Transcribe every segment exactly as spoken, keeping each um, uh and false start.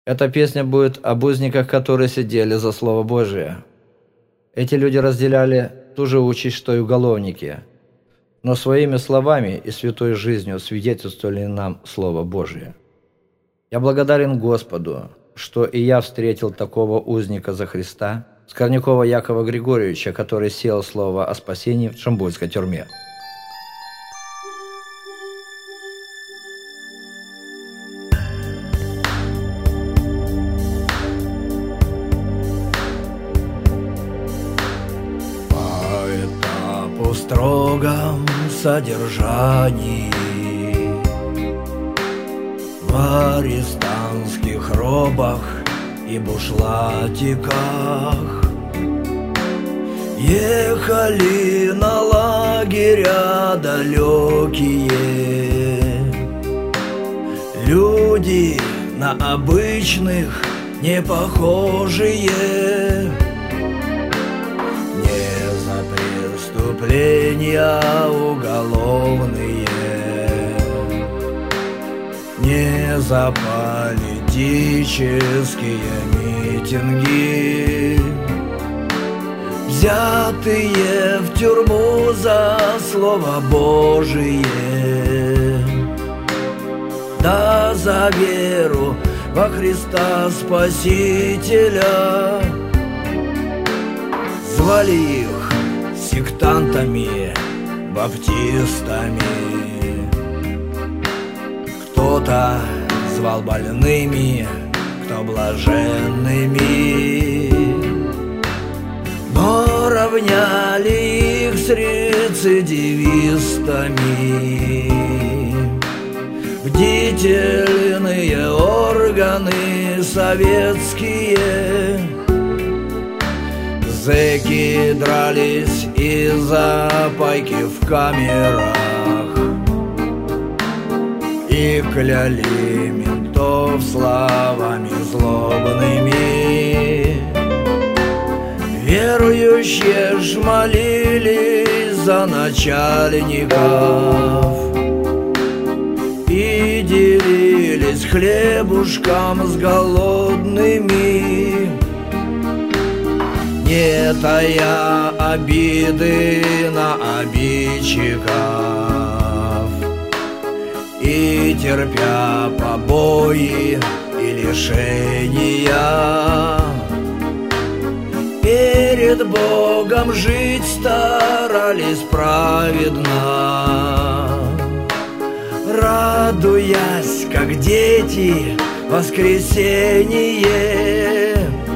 Эта песня будет об узниках, которые сидели за Слово Божие. Эти люди разделяли ту же участь, что и уголовники, но своими словами и святой жизнью свидетельствовали нам Слово Божие. Я благодарен Господу, что и я встретил такого узника за Христа, Скорнякова Якова Григорьевича, который сеял слово о спасении в Шамбульской тюрьме. В строгом содержании в арестантских робах и бушлатиках ехали на лагеря далекие люди, на обычных не похожие. Преступления уголовные, не за политические митинги, взятые в тюрьму за Слово Божие, да за веру во Христа Спасителя. Звали их сектантами, баптистами, кто-то звал больными, кто блаженными, но равняли их с рецидивистами. Бдительные органы советские, зэки дрались из-за пайки в камерах и кляли ментов словами злобными. Верующие ж молились за начальников и делились хлебушком с голодными, не тая обиды на обидчиков и терпя побои и лишения. Перед Богом жить старались праведно, радуясь, как дети, воскресенье,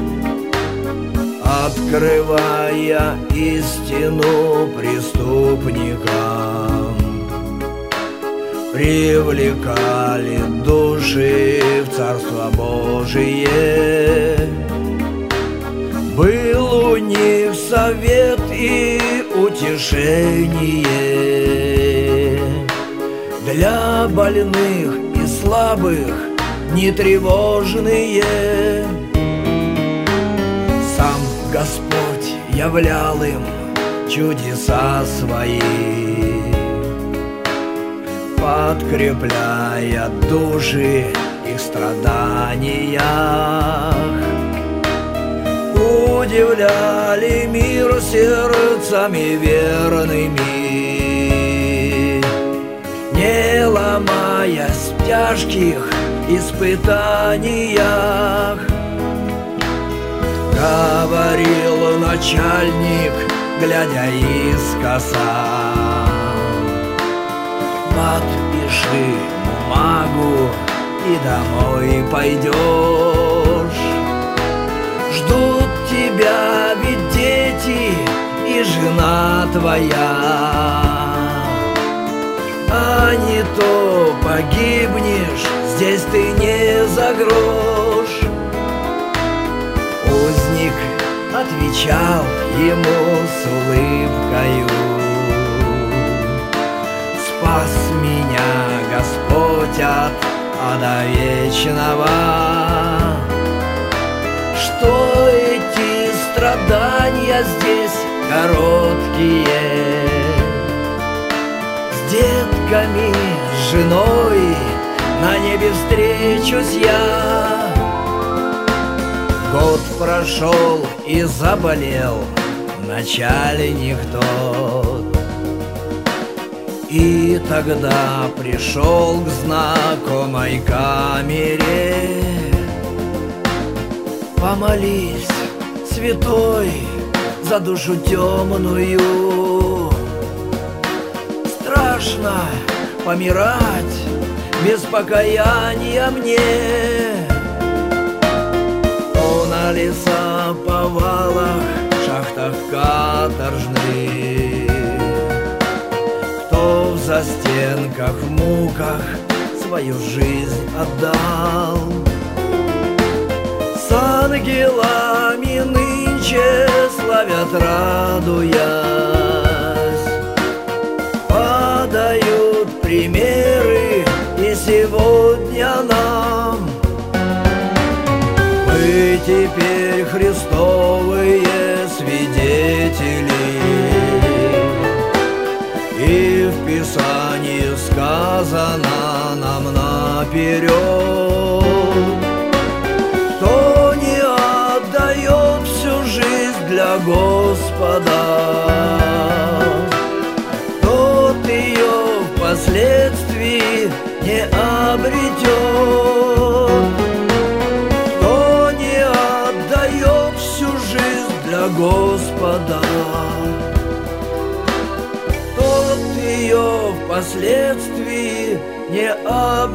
открывая истину преступникам, привлекали души в Царство Божие. Был у них совет и утешение для больных и слабых, нетревожные. Сам Господь являл им чудеса свои, подкрепляя души их страданиях. Удивляли мир сердцами верными, не ломаясь в тяжких испытаниях. Говорил начальник, глядя искоса: подпиши бумагу и домой пойдешь. Ждут тебя ведь дети и жена твоя, а не то погибнешь, здесь ты не за грош. Узник отвечал ему с улыбкою: спас меня Господь от ада вечного. Что эти страдания здесь короткие, с детками, с женой на небе встречусь я. Год прошел и заболел начальник тот. И тогда пришел к знакомой камере. Помолись, святой, за душу темную. Страшно помирать без покаяния мне. Кто на лесоповалах, шахтах каторжных, кто в застенках, в муках свою жизнь отдал. С ангелами нынче славят, радуясь, подают примеры и сегодня нам. Мы теперь христовые свидетели, и в Писании сказано нам наперед: кто не отдает всю жизнь для Господа, тот ее впоследствии не обретет. Кто не отдает всю жизнь для Господа, тот ее впоследствии не обретет.